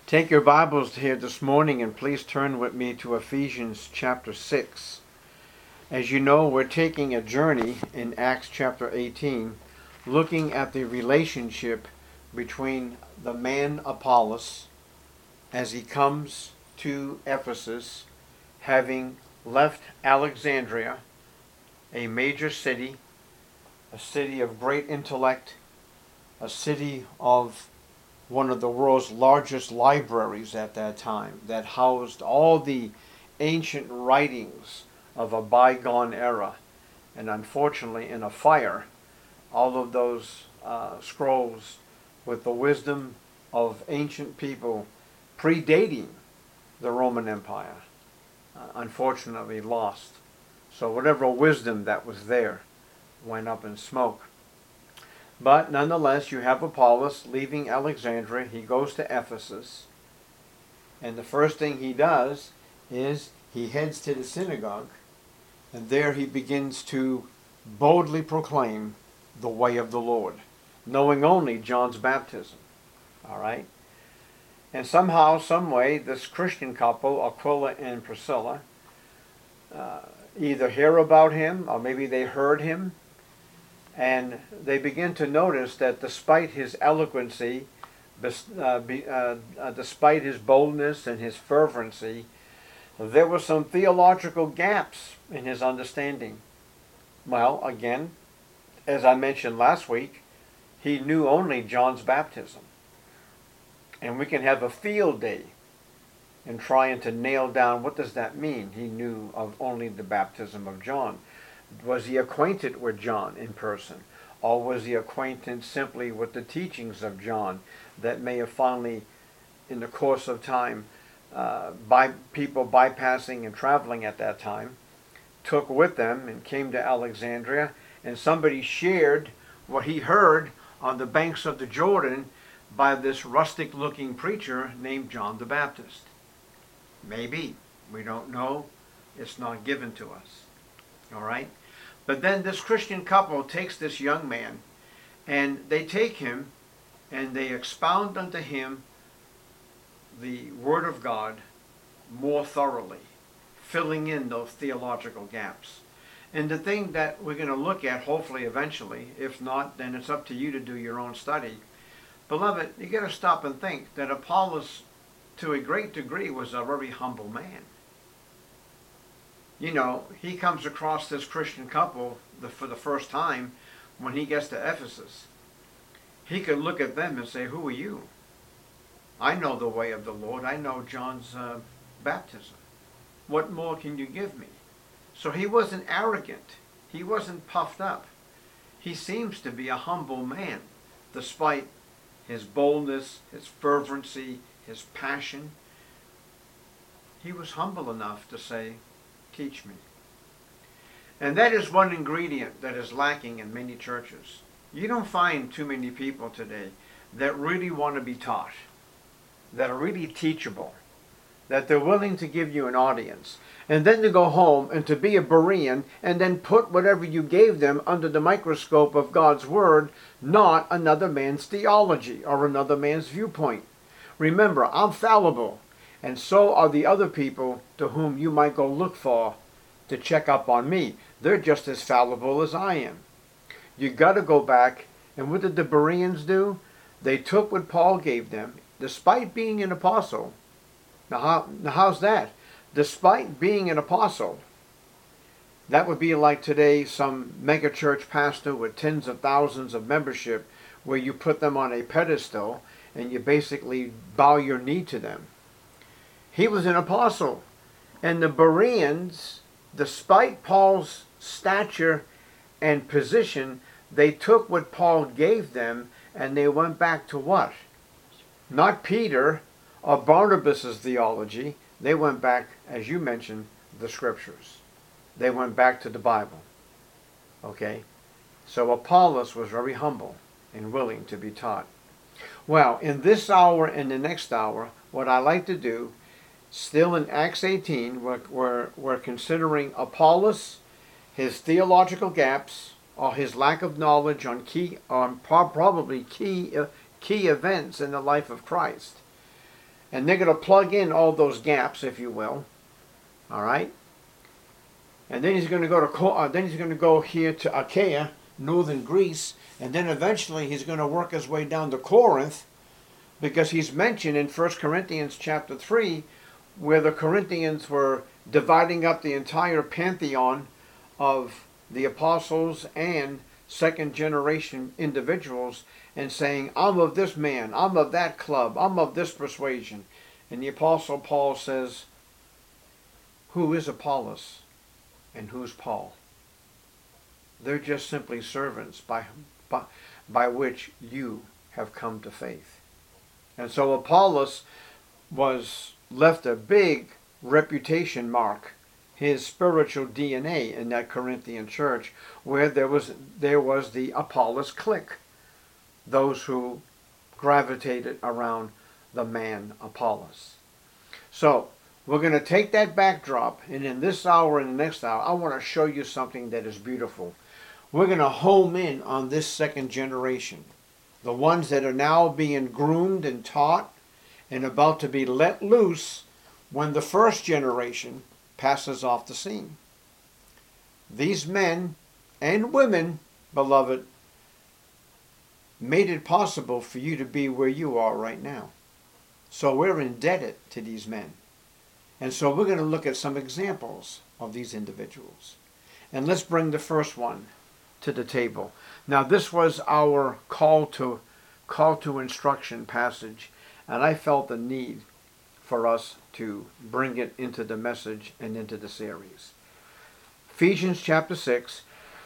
Take your Bibles here this morning and please turn with me to Ephesians chapter 6. As you know, we're taking a journey in Acts chapter 18, looking at the relationship between the man Apollos as he comes to Ephesus, having left Alexandria, a major city, a city of great intellect, a city of one of the world's largest libraries at that time that housed all the ancient writings of a bygone era. And unfortunately, in a fire, all of those scrolls with the wisdom of ancient people predating the Roman Empire, unfortunately lost. So whatever wisdom that was there went up in smoke. But nonetheless, you have Apollos leaving Alexandria. He goes to Ephesus. And the first thing he does is he heads to the synagogue. And there he begins to boldly proclaim the way of the Lord, knowing only John's baptism. All right? And somehow, some way, this Christian couple, Aquila and Priscilla, either hear about him or maybe they heard him. And they begin to notice that despite his eloquency, despite his boldness and his fervency, there were some theological gaps in his understanding. Well, again, as I mentioned last week, he knew only John's baptism. And we can have a field day in trying to nail down what does that mean. He knew of only the baptism of John. Was he acquainted with John in person? Or was he acquainted simply with the teachings of John that may have finally, in the course of time, by people bypassing and traveling at that time, took with them and came to Alexandria, and somebody shared what he heard on the banks of the Jordan by this rustic-looking preacher named John the Baptist. Maybe. We don't know. It's not given to us. All right? But then this Christian couple takes this young man, and they take him, and they expound unto him the Word of God more thoroughly, filling in those theological gaps. And the thing that we're going to look at, hopefully eventually, if not, then it's up to you to do your own study. Beloved, you got to stop and think that Apollos, to a great degree, was a very humble man. You know, he comes across this Christian couple for the first time when he gets to Ephesus. He could look at them and say, who are you? I know the way of the Lord. I know John's baptism. What more can you give me? So he wasn't arrogant. He wasn't puffed up. He seems to be a humble man, despite his boldness, his fervency, his passion. He was humble enough to say, teach me. And that is one ingredient that is lacking in many churches. You don't find too many people today that really want to be taught, that are really teachable, that they're willing to give you an audience, and then to go home and to be a Berean and then put whatever you gave them under the microscope of God's Word, not another man's theology or another man's viewpoint. Remember, I'm fallible. And so are the other people to whom you might go look for to check up on me. They're just as fallible as I am. You got to go back, and what did the Bereans do? They took what Paul gave them, despite being an apostle. Now how's that? Despite being an apostle, that would be like today some megachurch pastor with tens of thousands of membership, where you put them on a pedestal and you basically bow your knee to them. He was an apostle. And the Bereans, despite Paul's stature and position, they took what Paul gave them and they went back to what? Not Peter or Barnabas' theology. They went back, as you mentioned, the Scriptures. They went back to the Bible. Okay? So Apollos was very humble and willing to be taught. Well, in this hour and the next hour, what I like to do, still in Acts 18, we're considering Apollos, his theological gaps, or his lack of knowledge on probably key events in the life of Christ. And they're going to plug in all those gaps, if you will. All right? And then he's going to go here to Achaia, northern Greece, and then eventually he's going to work his way down to Corinth, because he's mentioned in 1 Corinthians chapter 3, where the Corinthians were dividing up the entire pantheon of the apostles and second generation individuals and saying, I'm of this man, I'm of that club, I'm of this persuasion. And the apostle Paul says, who is Apollos and who's Paul? They're just simply servants by which you have come to faith. And so Apollos was left a big reputation mark, his spiritual DNA in that Corinthian church, where there was the Apollos clique, those who gravitated around the man Apollos. So we're going to take that backdrop, and in this hour and the next hour, I want to show you something that is beautiful. We're going to home in on this second generation, the ones that are now being groomed and taught and about to be let loose when the first generation passes off the scene. These men and women, beloved, made it possible for you to be where you are right now. So we're indebted to these men. And so we're going to look at some examples of these individuals. And let's bring the first one to the table. Now this was our call to instruction passage, and I felt the need for us to bring it into the message and into the series. Ephesians chapter 6,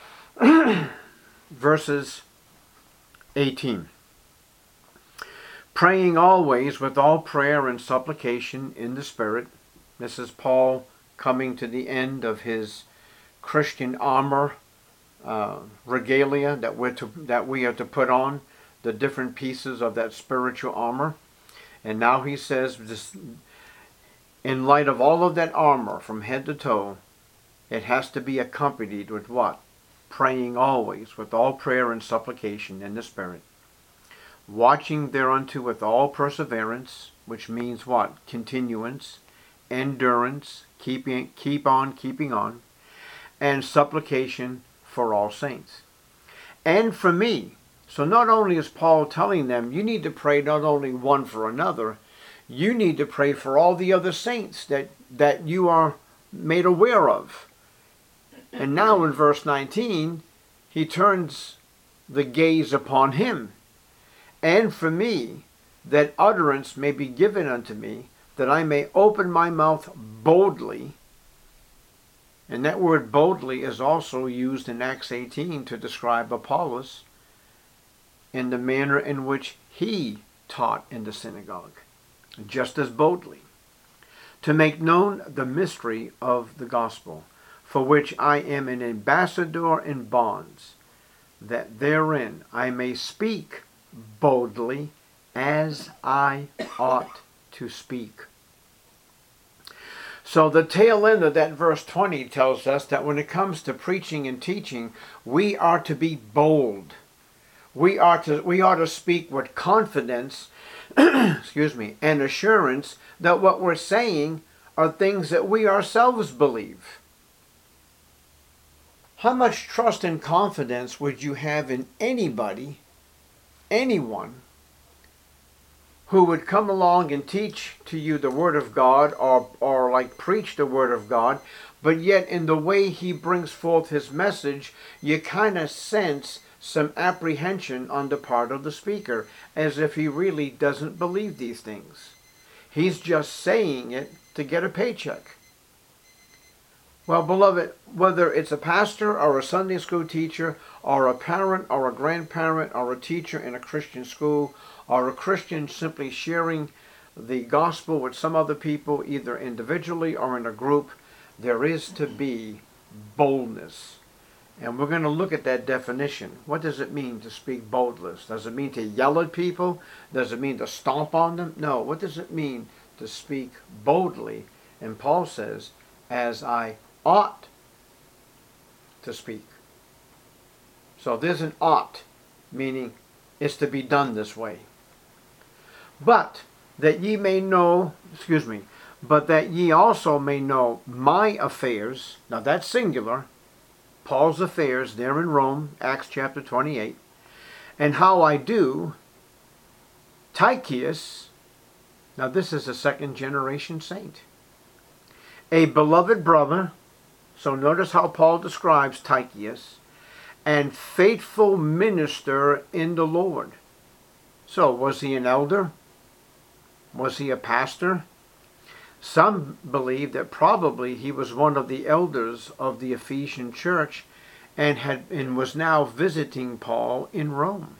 verses 18. Praying always with all prayer and supplication in the Spirit. This is Paul coming to the end of his Christian armor regalia that we are to put on, the different pieces of that spiritual armor. And now he says, this, in light of all of that armor from head to toe, it has to be accompanied with what? Praying always with all prayer and supplication in the Spirit. Watching thereunto with all perseverance, which means what? Continuance, endurance, keep on keeping on, and supplication for all saints. And for me. So not only is Paul telling them, you need to pray not only one for another, you need to pray for all the other saints that you are made aware of. And now in verse 19, he turns the gaze upon him. And for me, that utterance may be given unto me, that I may open my mouth boldly. And that word boldly is also used in Acts 18 to describe Apollos in the manner in which he taught in the synagogue, just as boldly, to make known the mystery of the gospel, for which I am an ambassador in bonds, that therein I may speak boldly as I ought to speak. So the tail end of that verse 20 tells us that when it comes to preaching and teaching, we are to be bold. We are to speak with confidence, excuse me, and assurance that what we're saying are things that we ourselves believe. How much trust and confidence would you have in anybody, anyone, who would come along and teach to you the Word of God or like preach the Word of God, but yet in the way he brings forth his message, you kind of sense some apprehension on the part of the speaker, as if he really doesn't believe these things. He's just saying it to get a paycheck. Well, beloved, whether it's a pastor or a Sunday school teacher or a parent or a grandparent or a teacher in a Christian school or a Christian simply sharing the gospel with some other people, either individually or in a group, there is to be boldness. And we're going to look at that definition. What does it mean to speak boldness? Does it mean to yell at people? Does it mean to stomp on them? No. What does it mean to speak boldly? And Paul says, as I ought to speak. So there's an ought, meaning it's to be done this way. But that ye may know, but that ye also may know my affairs. Now that's singular. Paul's affairs there in Rome, Acts chapter 28. And how I do, Tychicus, now this is a second generation saint, a beloved brother. So notice how Paul describes Tychicus, and faithful minister in the Lord. So was he an elder? Was he a pastor? Some believe that probably he was one of the elders of the Ephesian church and was now visiting Paul in Rome.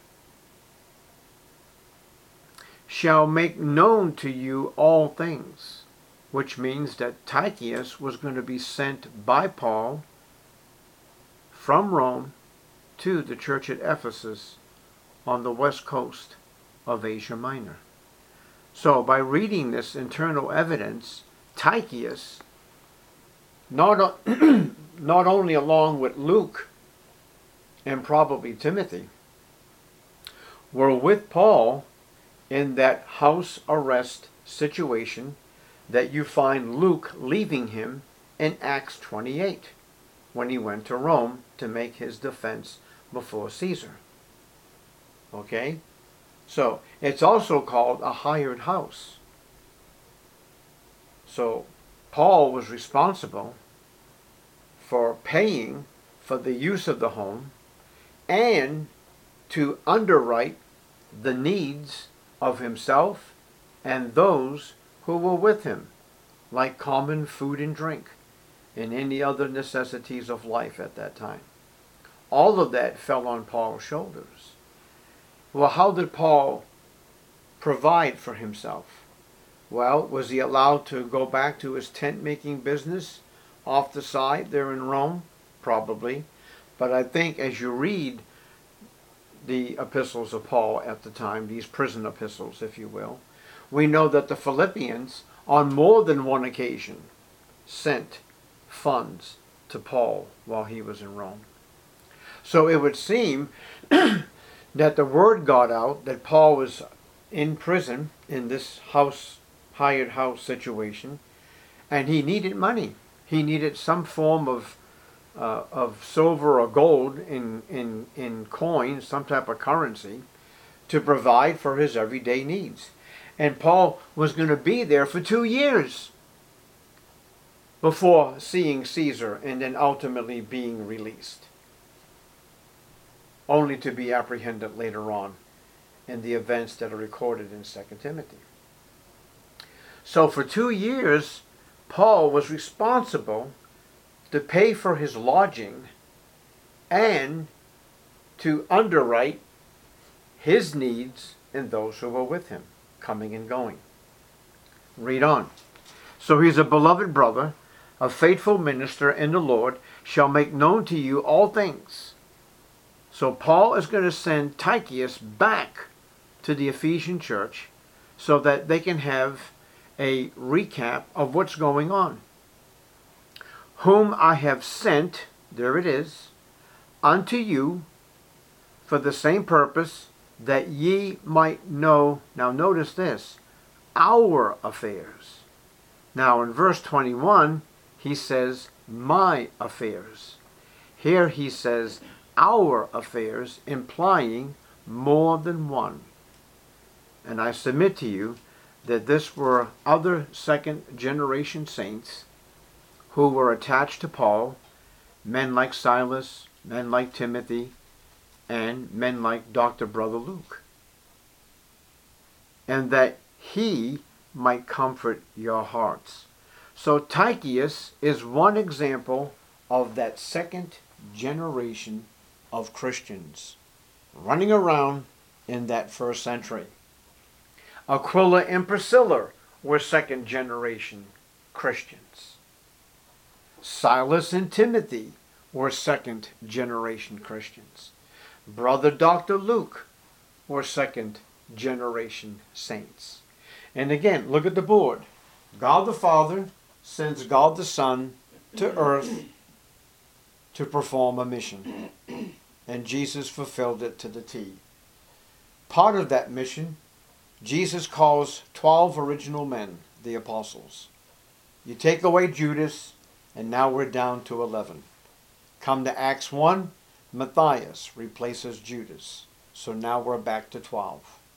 Shall make known to you all things, which means that Tychicus was going to be sent by Paul from Rome to the church at Ephesus on the west coast of Asia Minor. So by reading this internal evidence, Tychicus, not only along with Luke and probably Timothy, were with Paul in that house arrest situation that you find Luke leaving him in Acts 28 when he went to Rome to make his defense before Caesar. Okay? So it's also called a hired house. So Paul was responsible for paying for the use of the home and to underwrite the needs of himself and those who were with him, like common food and drink and any other necessities of life at that time. All of that fell on Paul's shoulders. Well, how did Paul provide for himself? Well, was he allowed to go back to his tent-making business off the side there in Rome? Probably. But I think as you read the epistles of Paul at the time, these prison epistles, if you will, we know that the Philippians, on more than one occasion, sent funds to Paul while he was in Rome. So it would seem that the word got out that Paul was in prison in this hired house situation, and he needed money. He needed some form of silver or gold in coins, some type of currency, to provide for his everyday needs. And Paul was going to be there for 2 years before seeing Caesar and then ultimately being released, only to be apprehended later on in the events that are recorded in 2 Timothy. So for 2 years, Paul was responsible to pay for his lodging and to underwrite his needs and those who were with him, coming and going. Read on. So he's a beloved brother, a faithful minister in the Lord, shall make known to you all things. So Paul is going to send Tychicus back to the Ephesian church so that they can have a recap of what's going on. Whom I have sent, there it is, unto you for the same purpose, that ye might know, now notice this, our affairs. Now in verse 21, he says, my affairs. Here he says, our affairs, implying more than one. And I submit to you that this were other second generation saints who were attached to Paul, men like Silas, men like Timothy, and men like Dr. Brother Luke. And that he might comfort your hearts. So Tychicus is one example of that second generation of Christians running around in that first century. Aquila and Priscilla were second generation Christians. Silas and Timothy were second generation Christians. Brother Dr. Luke were second generation saints. And again, look at the board. God the Father sends God the Son to earth to perform a mission. And Jesus fulfilled it to the T. Part of that mission, Jesus calls 12 original men the apostles. You take away Judas, and now we're down to 11. Come to Acts 1, Matthias replaces Judas. So now we're back to 12.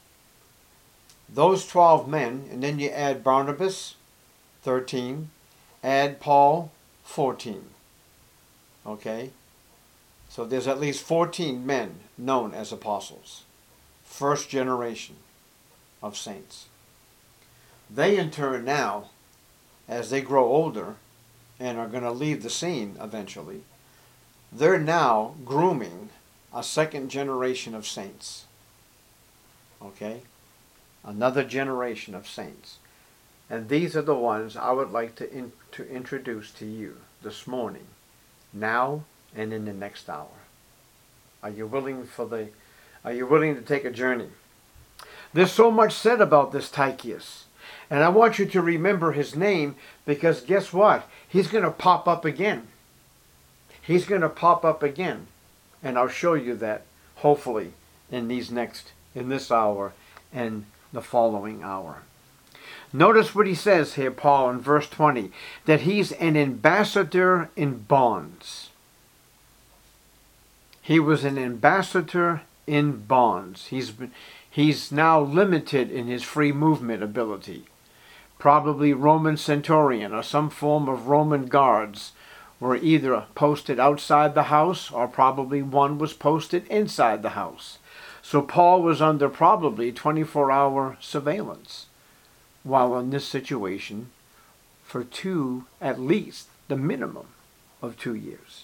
Those 12 men, and then you add Barnabas, 13, add Paul, 14. Okay? So there's at least 14 men known as apostles. First generation of saints. They in turn now, as they grow older and are going to leave the scene eventually, they're now grooming a second generation of saints. Okay? Another generation of saints. And these are the ones I would like to introduce to you this morning, now and in the next hour. Are you willing to take a journey? There's so much said about this Tychicus. And I want you to remember his name, because guess what? He's going to pop up again. He's going to pop up again. And I'll show you that, hopefully, in this hour and the following hour. Notice what he says here, Paul, in verse 20, that he's an ambassador in bonds. He was an ambassador in bonds. He's now limited in his free movement ability. Probably Roman centurion or some form of Roman guards were either posted outside the house, or probably one was posted inside the house. So Paul was under probably 24-hour surveillance while in this situation for at least the minimum of 2 years.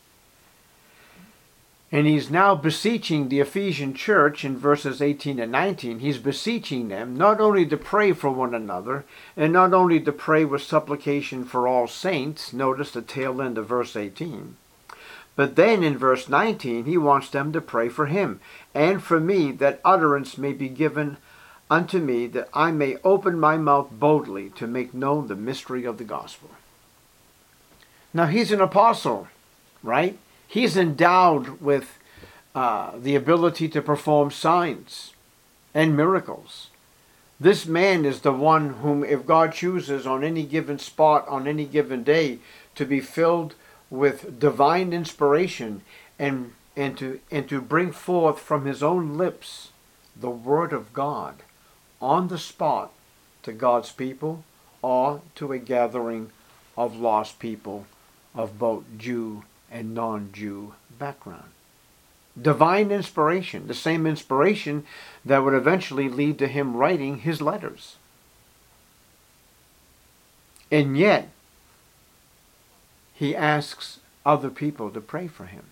And he's now beseeching the Ephesian church in verses 18 and 19. He's beseeching them not only to pray for one another, and not only to pray with supplication for all saints, notice the tail end of verse 18, but then in verse 19 he wants them to pray for him, and for me, that utterance may be given unto me, that I may open my mouth boldly to make known the mystery of the gospel. Now he's an apostle, right? He's endowed with the ability to perform signs and miracles. This man is the one whom, if God chooses on any given spot, on any given day, to be filled with divine inspiration and to bring forth from his own lips the word of God on the spot to God's people, or to a gathering of lost people of both Jew and non-Jew background. Divine inspiration, the same inspiration that would eventually lead to him writing his letters. And yet, he asks other people to pray for him.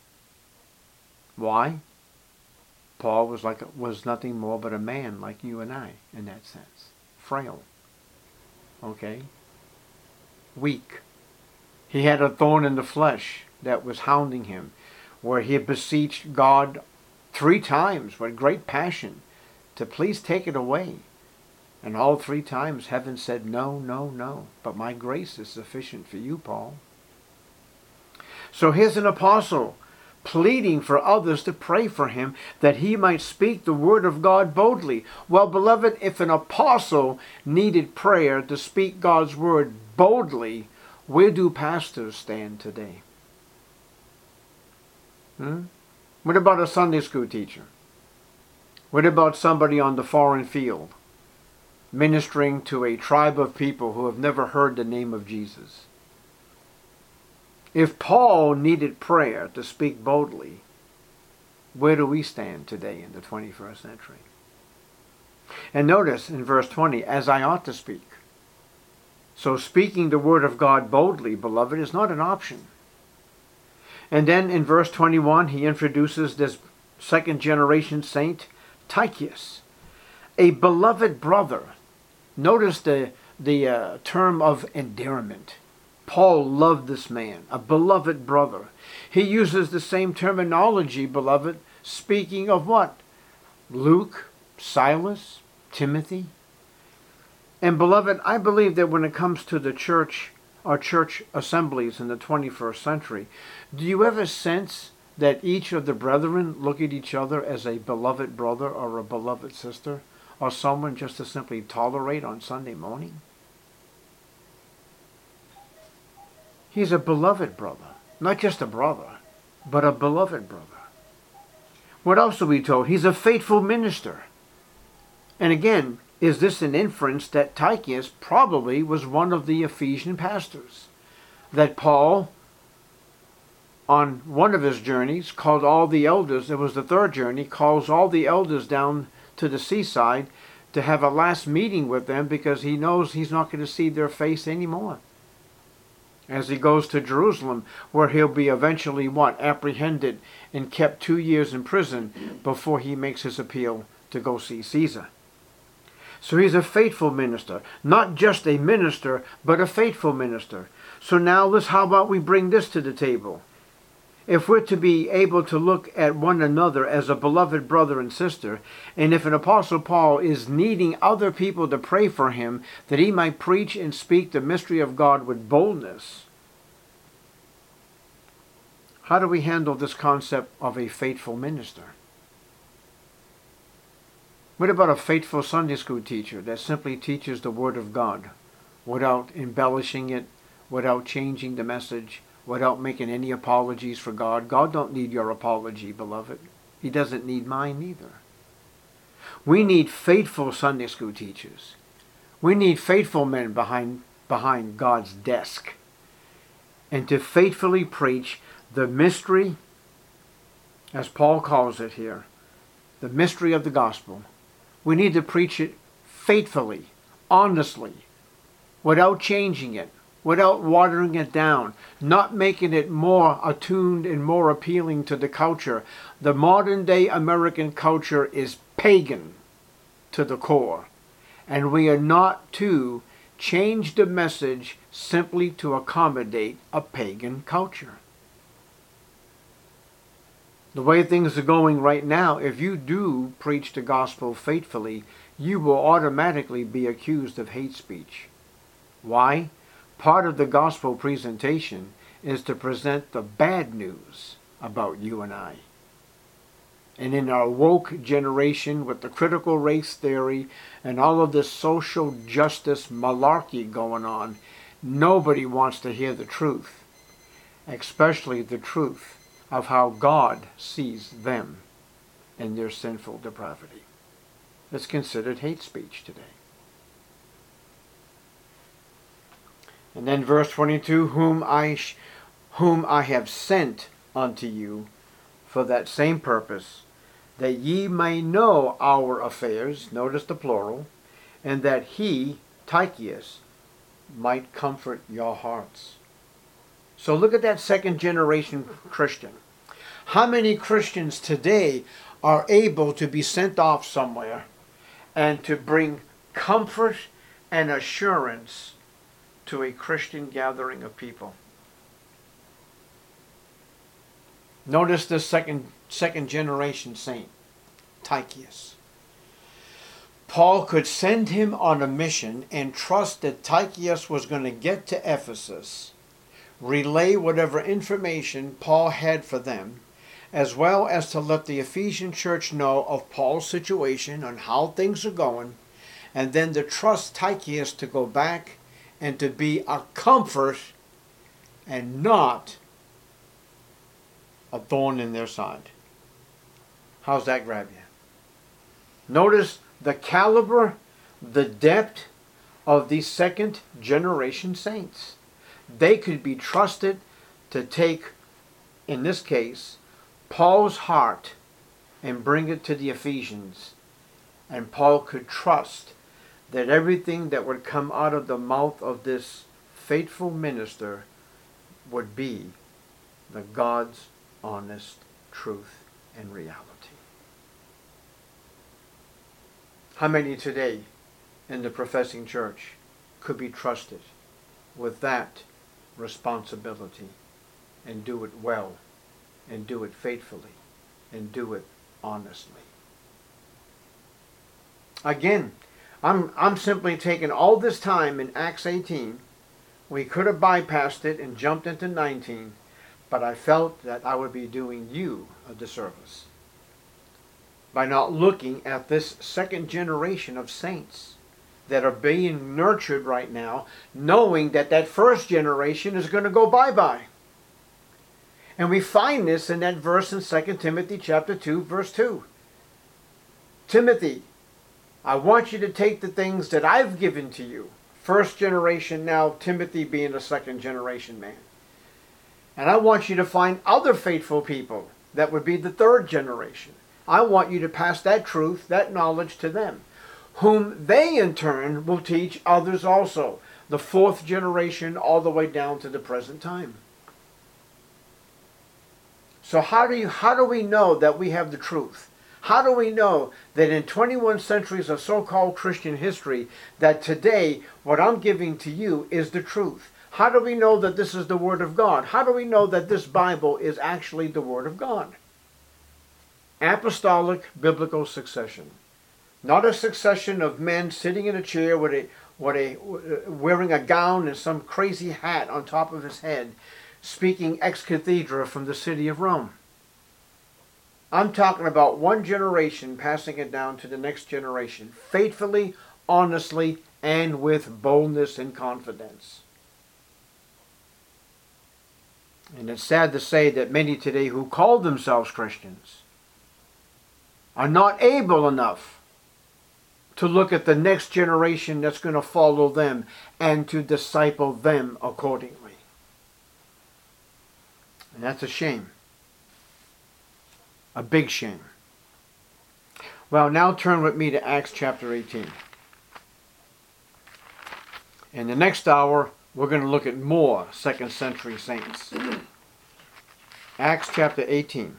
Why? Paul was nothing more but a man like you and I in that sense. Frail. Okay? Weak. He had a thorn in the flesh that was hounding him, where he had beseeched God 3 times with great passion to please take it away. And all 3 times heaven said, no, no, no. But my grace is sufficient for you, Paul. So here's an apostle pleading for others to pray for him, that he might speak the word of God boldly. Well, beloved, if an apostle needed prayer to speak God's word boldly, where do pastors stand today? What about a Sunday school teacher? What about somebody on the foreign field, ministering to a tribe of people who have never heard the name of Jesus? If Paul needed prayer to speak boldly, where do we stand today in the 21st century? And notice in verse 20, as I ought to speak. So speaking the word of God boldly, beloved, is not an option. And then in verse 21, he introduces this second generation saint, Tychicus, a beloved brother. Notice the term of endearment. Paul loved this man, a beloved brother. He uses the same terminology, beloved, speaking of what? Luke, Silas, Timothy. And beloved, I believe that when it comes to the church, our church assemblies in the 21st century, do you ever sense that each of the brethren look at each other as a beloved brother or a beloved sister, or someone just to simply tolerate on Sunday morning? He's a beloved brother. Not just a brother, but a beloved brother. What else are we told? He's a faithful minister. And again, is this an inference that Tychicus probably was one of the Ephesian pastors? That Paul, on one of his journeys, called all the elders, it was the third journey, calls all the elders down to the seaside to have a last meeting with them because he knows he's not going to see their face anymore. As he goes to Jerusalem, where he'll be eventually apprehended and kept 2 years in prison before he makes his appeal to go see Caesar. So he's a faithful minister. Not just a minister, but a faithful minister. So now how about we bring this to the table? If we're to be able to look at one another as a beloved brother and sister, and if an Apostle Paul is needing other people to pray for him that he might preach and speak the mystery of God with boldness, how do we handle this concept of a faithful minister? What about a faithful Sunday school teacher that simply teaches the Word of God without embellishing it, without changing the message, without making any apologies for God? God don't need your apology, beloved. He doesn't need mine either. We need faithful Sunday school teachers. We need faithful men behind God's desk. And to faithfully preach the mystery, as Paul calls it here, the mystery of the gospel. We need to preach it faithfully, honestly, without changing it, without watering it down, not making it more attuned and more appealing to the culture. The modern day American culture is pagan to the core, and we are not to change the message simply to accommodate a pagan culture. The way things are going right now, if you do preach the gospel faithfully, you will automatically be accused of hate speech. Why? Part of the gospel presentation is to present the bad news about you and I. And in our woke generation with the critical race theory and all of this social justice malarkey going on, nobody wants to hear the truth, especially the truth of how God sees them in their sinful depravity. It's considered hate speech today. And then verse 22, whom I have sent unto you for that same purpose, that ye may know our affairs, notice the plural, and that he, Tychicus, might comfort your hearts. So look at that second generation Christian. How many Christians today are able to be sent off somewhere and to bring comfort and assurance to a Christian gathering of people? Notice this second generation saint, Tychicus. Paul could send him on a mission and trust that Tychicus was going to get to Ephesus, relay whatever information Paul had for them, as well as to let the Ephesian church know of Paul's situation and how things are going, and then to trust Tychicus to go back and to be a comfort and not a thorn in their side. How's that grab you? Notice the caliber, the depth of these second generation saints. They could be trusted to take, in this case, Paul's heart and bring it to the Ephesians. And Paul could trust that everything that would come out of the mouth of this faithful minister would be the God's honest truth and reality. How many today in the professing church could be trusted with that responsibility and do it well and do it faithfully and do it honestly? Again, I'm simply taking all this time in Acts 18. We could have bypassed it and jumped into 19, but I felt that I would be doing you a disservice. by not looking at this second generation of saints that are being nurtured right now, knowing that that first generation is going to go bye-bye. And we find this in that verse in 2 Timothy chapter 2, verse 2. Timothy, I want you to take the things that I've given to you. First generation now, Timothy being a second generation man. And I want you to find other faithful people that would be the third generation. I want you to pass that truth, that knowledge to them, whom they in turn will teach others also. The fourth generation all the way down to the present time. So how do we know that we have the truth? How do we know that in 21 centuries of so-called Christian history, that today what I'm giving to you is the truth? How do we know that this is the Word of God? How do we know that this Bible is actually the Word of God? Apostolic biblical succession. Not a succession of men sitting in a chair wearing a gown and some crazy hat on top of his head, speaking ex cathedra from the city of Rome. I'm talking about one generation passing it down to the next generation, faithfully, honestly, and with boldness and confidence. And it's sad to say that many today who call themselves Christians are not able enough to look at the next generation that's going to follow them and to disciple them accordingly. And that's a shame. A big shame. Well, now turn with me to Acts chapter 18. In the next hour, we're going to look at more second century saints. Acts chapter 18.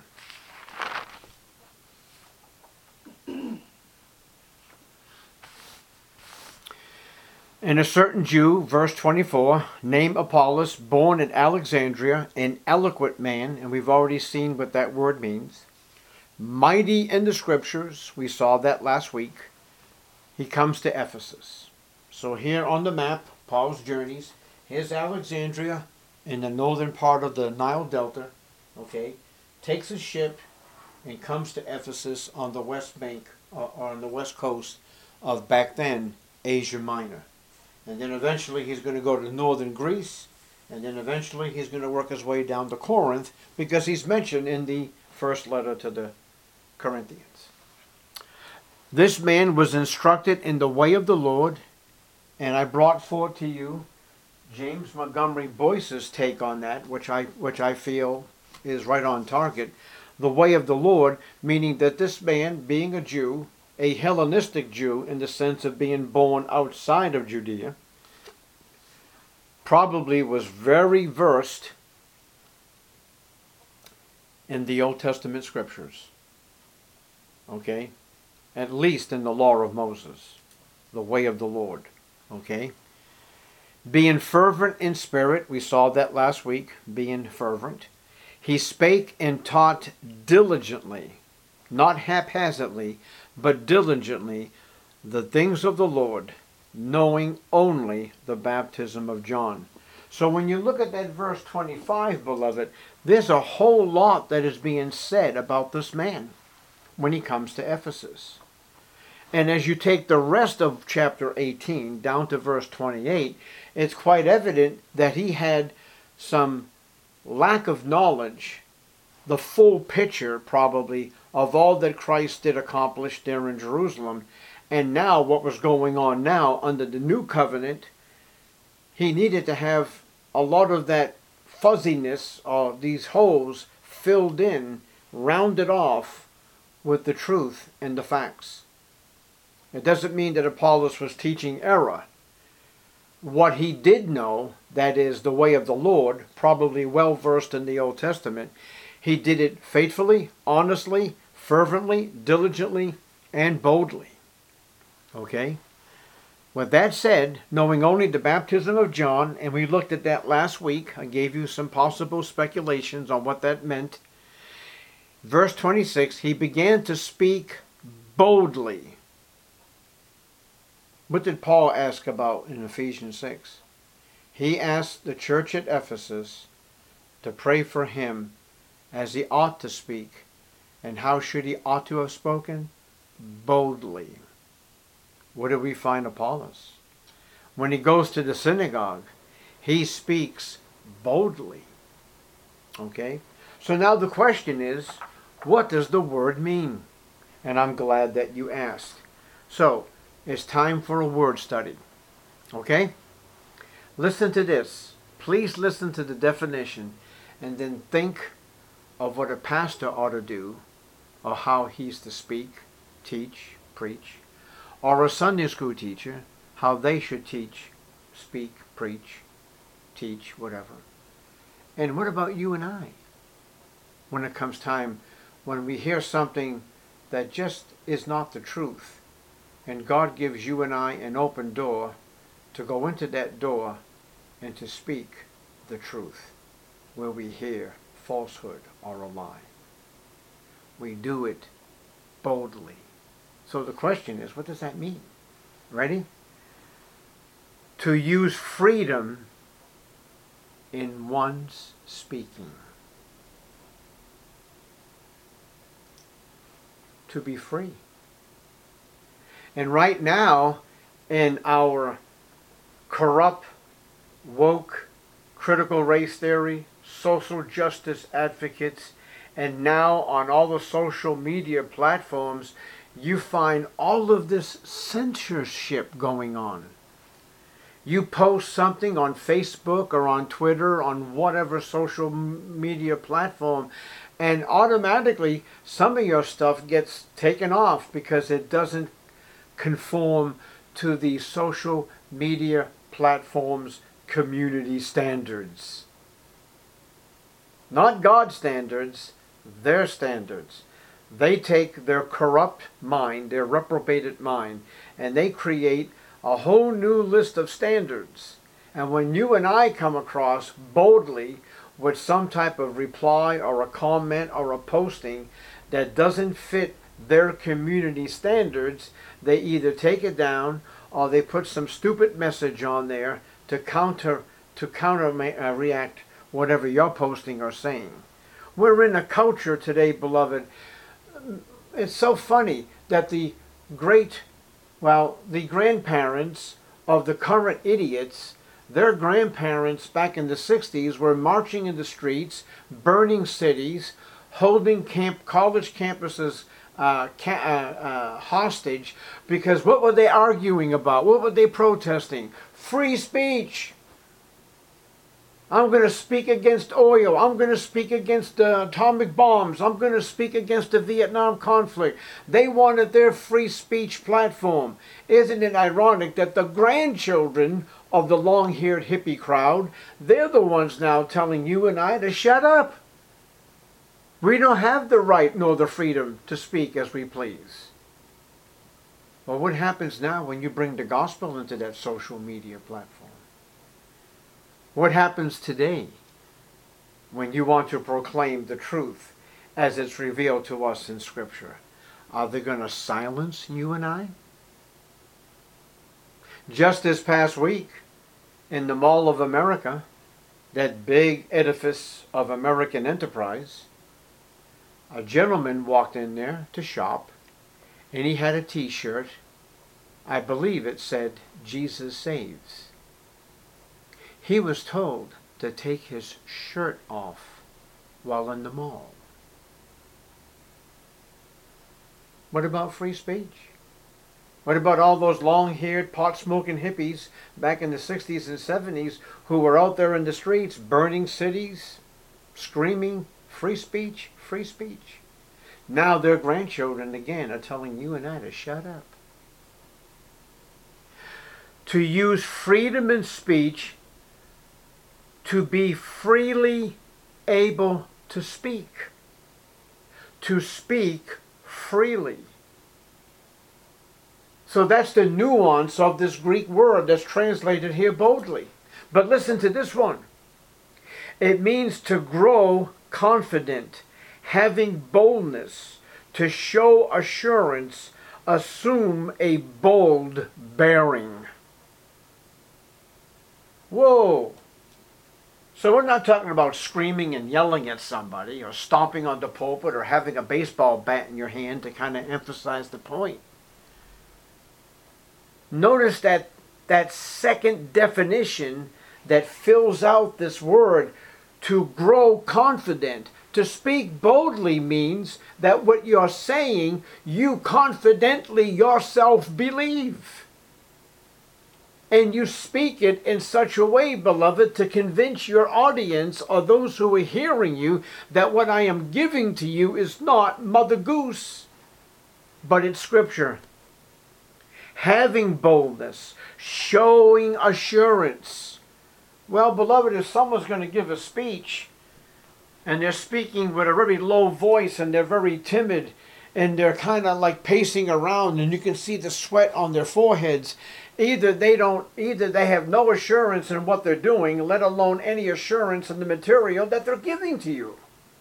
And a certain Jew, verse 24, named Apollos, born at Alexandria, an eloquent man, and we've already seen what that word means, mighty in the scriptures, we saw that last week, he comes to Ephesus. So here on the map, Paul's journeys, here's Alexandria in the northern part of the Nile Delta, okay, takes a ship and comes to Ephesus on the west bank, or on the west coast of back then, Asia Minor. And then eventually he's going to go to northern Greece, and then eventually he's going to work his way down to Corinth, because he's mentioned in the first letter to the Corinthians. This man was instructed in the way of the Lord, and I brought forth to you James Montgomery Boyce's take on that, which I feel is right on target. The way of the Lord, meaning that this man, being a Jew, a Hellenistic Jew in the sense of being born outside of Judea, probably was very versed in the Old Testament scriptures. Okay? At least in the law of Moses, the way of the Lord. Okay? Being fervent in spirit, we saw that last week, being fervent. He spake and taught diligently, not haphazardly, but diligently, the things of the Lord, knowing only the baptism of John. So when you look at that verse 25, beloved, there's a whole lot that is being said about this man when he comes to Ephesus. And as you take the rest of chapter 18 down to verse 28, it's quite evident that he had some lack of knowledge, the full picture probably of all that Christ did accomplish there in Jerusalem, and now what was going on now under the new covenant. He needed to have a lot of that fuzziness, or these holes, filled in, rounded off with the truth and the facts. It doesn't mean that Apollos was teaching error. What he did know, that is the way of the Lord, probably well versed in the Old Testament, he did it faithfully, honestly, fervently, diligently, and boldly. Okay? With that said, knowing only the baptism of John, and we looked at that last week, I gave you some possible speculations on what that meant. Verse 26, he began to speak boldly. What did Paul ask about in Ephesians 6? He asked the church at Ephesus to pray for him as he ought to speak, And how should he ought to have spoken? Boldly. What do we find Apollos? When he goes to the synagogue, he speaks boldly. Okay? So now the question is, what does the word mean? And I'm glad that you asked. So, it's time for a word study. Okay? Listen to this. Please listen to the definition and then think of what a pastor ought to do, or how he's to speak, teach, preach, or a Sunday school teacher, how they should teach, speak, preach, teach, whatever. And what about you and I? When it comes time, when we hear something that just is not the truth, and God gives you and I an open door to go into that door and to speak the truth, where we hear falsehood or a lie. We do it boldly. So the question is, what does that mean? Ready? To use freedom in one's speaking. To be free. And right now, in our corrupt, woke, critical race theory, social justice advocates, and now on all the social media platforms, you find all of this censorship going on. You post something on Facebook or on Twitter, on whatever social media platform, and automatically some of your stuff gets taken off because it doesn't conform to the social media platforms' community standards. Not God's standards, their standards. They take their corrupt mind, their reprobated mind, and they create a whole new list of standards. And when you and I come across boldly with some type of reply or a comment or a posting that doesn't fit their community standards, they either take it down or they put some stupid message on there to counter react whatever you're posting or saying. We're in a culture today, beloved. It's so funny that the grandparents of the current idiots, their grandparents back in the 60s were marching in the streets, burning cities, holding college campuses hostage, because what were they arguing about? What were they protesting? Free speech. I'm going to speak against oil. I'm going to speak against atomic bombs. I'm going to speak against the Vietnam conflict. They wanted their free speech platform. Isn't it ironic that the grandchildren of the long-haired hippie crowd, they're the ones now telling you and I to shut up? We don't have the right nor the freedom to speak as we please. Well, what happens now when you bring the gospel into that social media platform? What happens today when you want to proclaim the truth as it's revealed to us in Scripture? Are they going to silence you and I? Just this past week, in the Mall of America, that big edifice of American enterprise, a gentleman walked in there to shop, and he had a t-shirt. I believe it said, "Jesus Saves." He was told to take his shirt off while in the mall. What about free speech? What about all those long-haired, pot-smoking hippies back in the 60s and 70s who were out there in the streets burning cities, screaming, free speech, free speech? Now their grandchildren again are telling you and I to shut up. To use freedom in speech, to be freely able to speak. To speak freely. So that's the nuance of this Greek word that's translated here boldly. But listen to this one. It means to grow confident, having boldness, to show assurance, assume a bold bearing. Whoa! So we're not talking about screaming and yelling at somebody or stomping on the pulpit or having a baseball bat in your hand to kind of emphasize the point. Notice that second definition that fills out this word, to grow confident. To speak boldly means that what you're saying, you confidently yourself believe. And you speak it in such a way, beloved, to convince your audience or those who are hearing you that what I am giving to you is not Mother Goose, but it's Scripture. Having boldness, showing assurance. Well, beloved, if someone's going to give a speech and they're speaking with a very low voice and they're very timid and they're kind of like pacing around and you can see the sweat on their foreheads, either they have no assurance in what they're doing, let alone any assurance in the material that they're giving to you.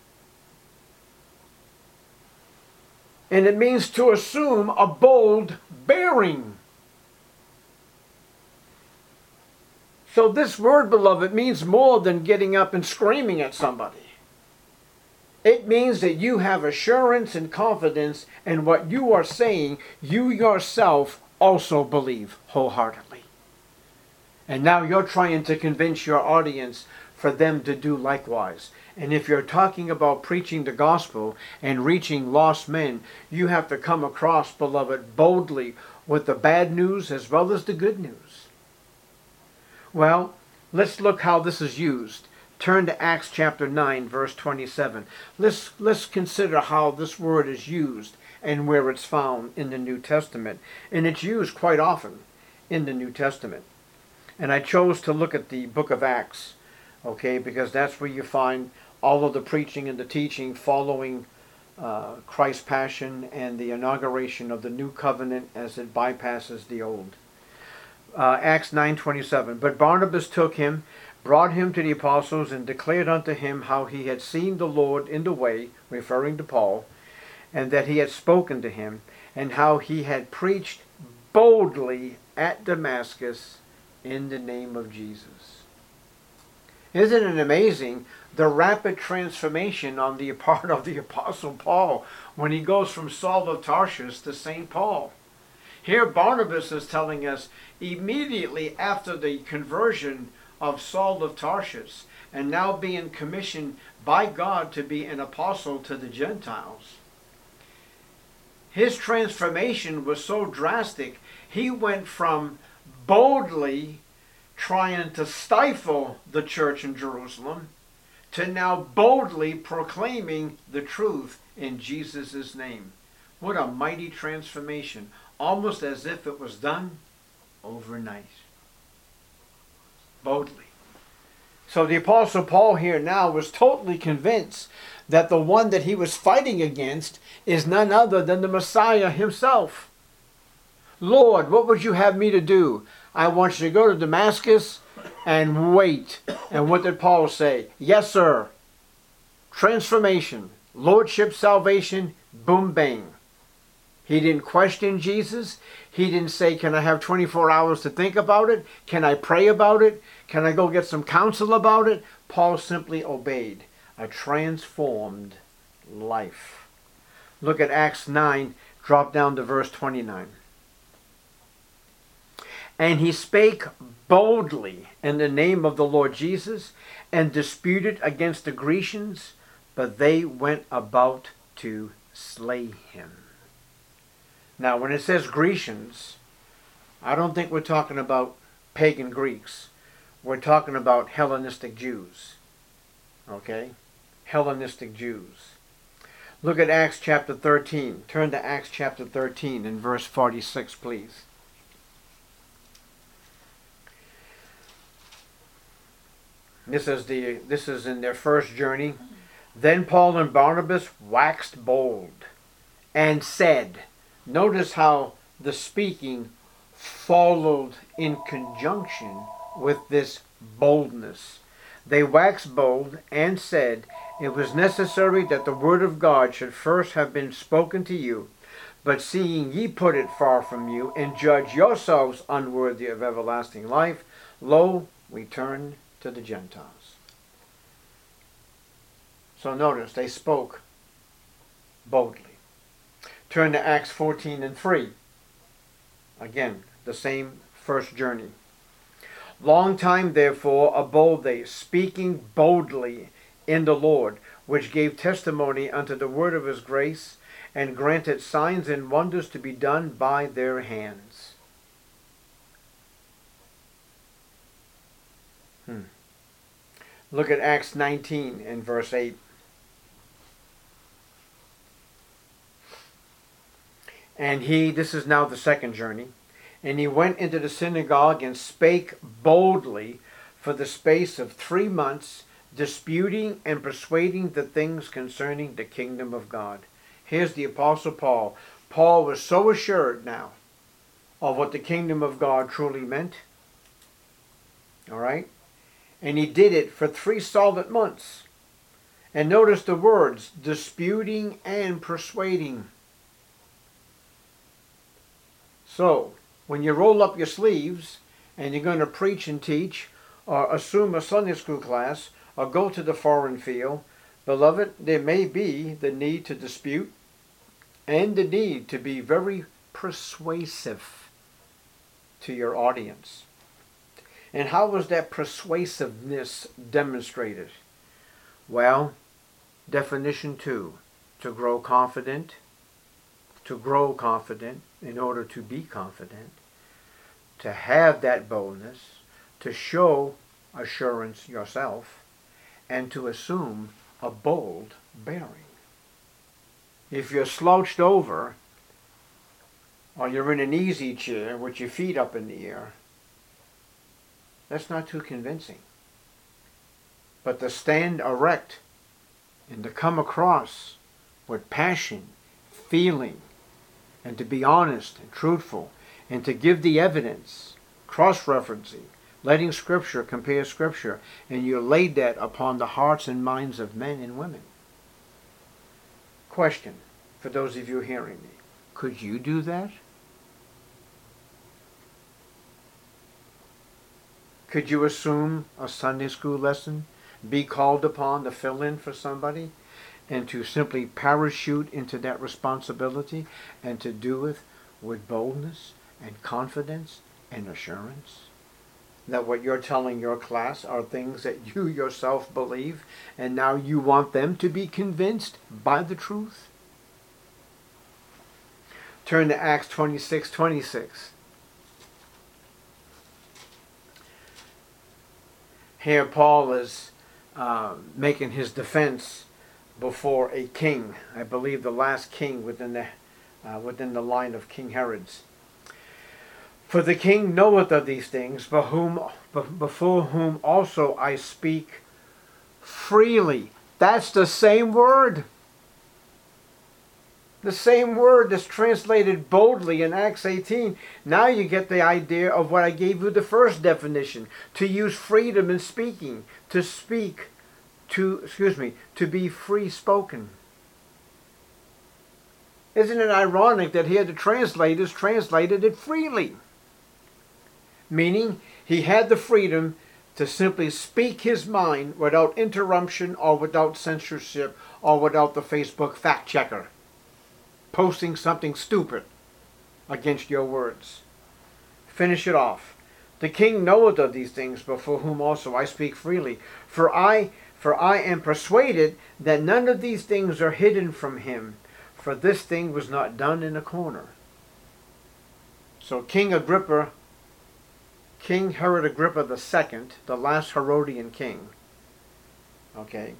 And it means to assume a bold bearing. So this word, beloved, means more than getting up and screaming at somebody. It means that you have assurance and confidence in what you are saying, you yourself also believe wholeheartedly. And now you're trying to convince your audience for them to do likewise. And if you're talking about preaching the gospel and reaching lost men, you have to come across, beloved, boldly with the bad news as well as the good news. Well, let's look how this is used. Turn to Acts chapter 9, verse 27. Let's consider how this word is used and where it's found in the New Testament. And it's used quite often in the New Testament. And I chose to look at the book of Acts, okay, because that's where you find all of the preaching and the teaching following Christ's passion and the inauguration of the new covenant as it bypasses the old. Acts 9:27. But Barnabas took him, brought him to the apostles, and declared unto him how he had seen the Lord in the way, referring to Paul, and that he had spoken to him, and how he had preached boldly at Damascus in the name of Jesus. Isn't it amazing the rapid transformation on the part of the Apostle Paul when he goes from Saul of Tarsus to St. Paul? Here Barnabas is telling us immediately after the conversion of Saul of Tarsus and now being commissioned by God to be an apostle to the Gentiles. His transformation was so drastic, he went from boldly trying to stifle the church in Jerusalem to now boldly proclaiming the truth in Jesus' name. What a mighty transformation, almost as if it was done overnight. Boldly. So the Apostle Paul here now was totally convinced that the one that he was fighting against is none other than the Messiah himself. Lord, what would you have me to do? I want you to go to Damascus and wait. And what did Paul say? Yes, sir. Transformation, lordship, salvation, boom, bang. He didn't question Jesus. He didn't say, can I have 24 hours to think about it? Can I pray about it? Can I go get some counsel about it? Paul simply obeyed. A transformed life. Look at Acts 9, drop down to verse 29. And he spake boldly in the name of the Lord Jesus, and disputed against the Grecians, but they went about to slay him. Now, when it says Grecians, I don't think we're talking about pagan Greeks. We're talking about Hellenistic Jews. Okay? Hellenistic Jews. Look at Acts chapter 13. Turn to Acts chapter 13 and verse 46, please. This is in their first journey. Then Paul and Barnabas waxed bold and said, notice how the speaking followed in conjunction with this boldness. They waxed bold and said, it was necessary that the word of God should first have been spoken to you, but seeing ye put it far from you, and judge yourselves unworthy of everlasting life, lo, we turn to the Gentiles. So notice, they spoke boldly. Turn to Acts 14:3. Again, the same first journey. Long time therefore abode they, speaking boldly in the Lord, which gave testimony unto the word of his grace, and granted signs and wonders to be done by their hands. Look at Acts 19 and verse 8. And he, this is now the second journey, and he went into the synagogue and spake boldly for the space of 3 months, disputing and persuading the things concerning the kingdom of God. Here's the Apostle Paul. Paul was so assured now of what the kingdom of God truly meant. All right? And he did it for 3 solid months. And notice the words, disputing and persuading. So, when you roll up your sleeves and you're going to preach and teach, or assume a Sunday school class, or go to the foreign field, beloved, there may be the need to dispute and the need to be very persuasive to your audience. And how was that persuasiveness demonstrated? Well, definition 2, to grow confident in order to be confident, to have that boldness, to show assurance yourself, and to assume a bold bearing. If you're slouched over, or you're in an easy chair with your feet up in the air, that's not too convincing. But to stand erect and to come across with passion, feeling, and to be honest and truthful, and to give the evidence, cross-referencing, letting Scripture compare Scripture, and you laid that upon the hearts and minds of men and women. Question, for those of you hearing me, could you do that? Could you assume a Sunday school lesson, be called upon to fill in for somebody, and to simply parachute into that responsibility, and to do it with boldness and confidence and assurance? That what you're telling your class are things that you yourself believe, and now you want them to be convinced by the truth? Turn to Acts 26:26. Here Paul is making his defense before a king. I believe the last king within the line of King Herod's. For the king knoweth of these things, before whom also I speak freely. That's the same word. The same word that's translated boldly in Acts 18. Now you get the idea of what I gave you the first definition. To use freedom in speaking. To speak. To be free spoken. Isn't it ironic that here the translators translated it freely? Meaning he had the freedom to simply speak his mind without interruption or without censorship or without the Facebook fact checker posting something stupid against your words. Finish it off. The king knoweth of these things, before whom also I speak freely. For I am persuaded that none of these things are hidden from him, for this thing was not done in a corner. So King Herod Agrippa II, the last Herodian king, okay,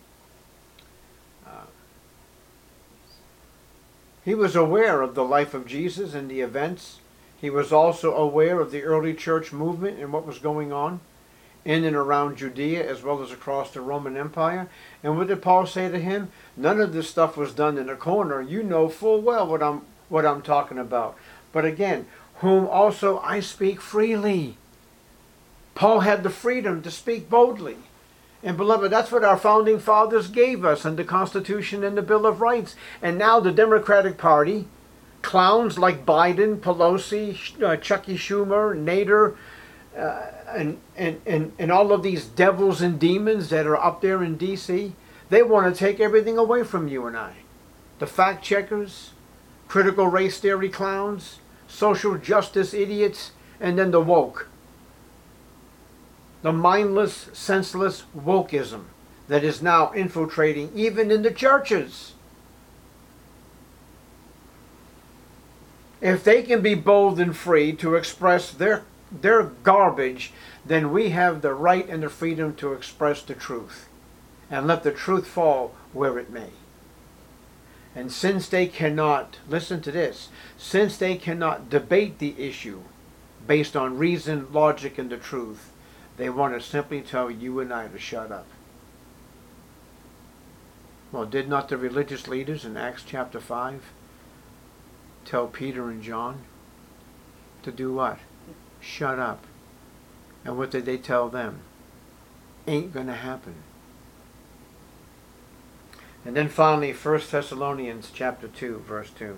he was aware of the life of Jesus and the events. He was also aware of the early church movement and what was going on in and around Judea as well as across the Roman Empire. And what did Paul say to him? None of this stuff was done in a corner. You know full well what I'm talking about. But again, whom also I speak freely. Paul had the freedom to speak boldly. And beloved, that's what our founding fathers gave us in the Constitution and the Bill of Rights. And now the Democratic Party, clowns like Biden, Pelosi, Chucky Schumer, Nader, and all of these devils and demons that are up there in D.C., They want to take everything away from you and I. The fact checkers, critical race theory clowns, social justice idiots, and then the woke. The mindless, senseless wokeism that is now infiltrating even in the churches. If they can be bold and free to express their garbage, then we have the right and the freedom to express the truth. And let the truth fall where it may. And since they cannot, listen to this, since they cannot debate the issue based on reason, logic, and the truth, they want to simply tell you and I to shut up. Well, did not the religious leaders in Acts chapter 5 tell Peter and John to do what? Shut up. And what did they tell them? Ain't going to happen. And then finally, 1 Thessalonians chapter 2, verse 2.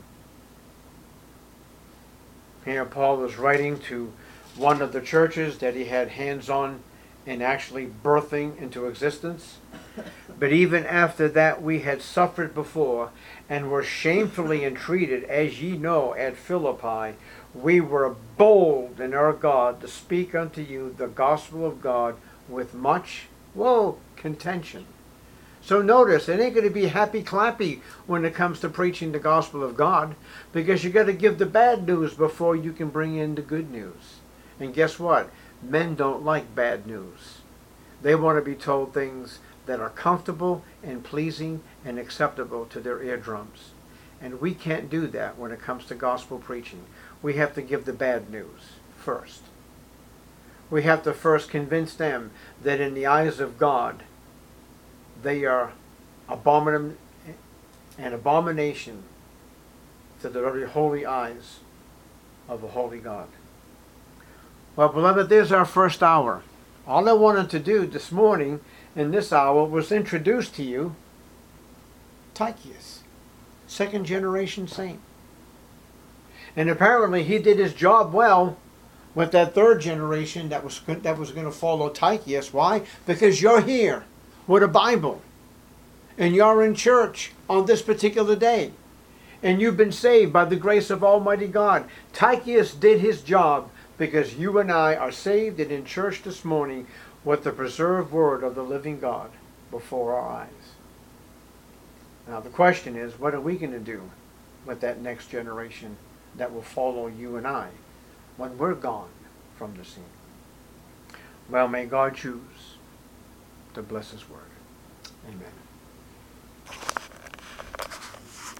Here Paul was writing to one of the churches that he had hands on in actually birthing into existence. But even after that we had suffered before, and were shamefully entreated, as ye know, at Philippi, we were bold in our God to speak unto you the gospel of God with much, contention. So notice, it ain't going to be happy-clappy when it comes to preaching the gospel of God, because you got to give the bad news before you can bring in the good news. And guess what? Men don't like bad news. They want to be told things that are comfortable and pleasing and acceptable to their eardrums. And we can't do that when it comes to gospel preaching. We have to give the bad news first. We have to first convince them that in the eyes of God, they are an abomination to the very holy eyes of the holy God. Well, beloved, there's our first hour. All I wanted to do this morning in this hour was introduce to you Tychicus, second generation saint. And apparently he did his job well with that third generation that was going to follow Tychicus. Why? Because you're here with a Bible, and you're in church on this particular day, and you've been saved by the grace of Almighty God. Tychicus did his job because you and I are saved and in church this morning with the preserved word of the living God before our eyes. Now the question is, what are we going to do with that next generation that will follow you and I when we're gone from the scene? Well, may God choose to bless his word. Amen.